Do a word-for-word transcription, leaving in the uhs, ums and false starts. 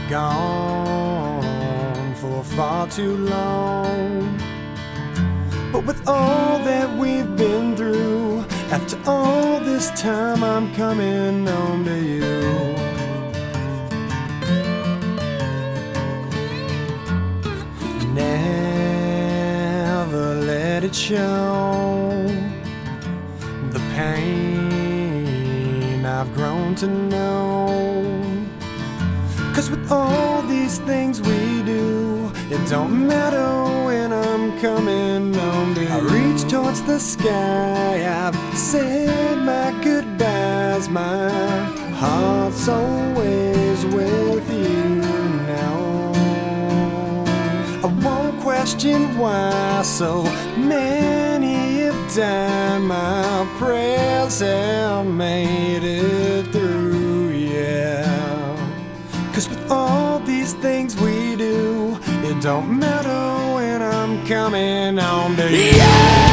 gone for far too long. But with all that we've been through, after all this time I'm coming home to you. Never let it show the pain I've grown to know. 'Cause with all these things we do, it don't matter when I'm coming home to you. I reach towards the sky, I've said my goodbyes, my heart's always with you now. I won't question why so many have died, my prayers have made it through, yeah. 'Cause with all these things we do, it don't matter when I'm coming home to you. Yeah!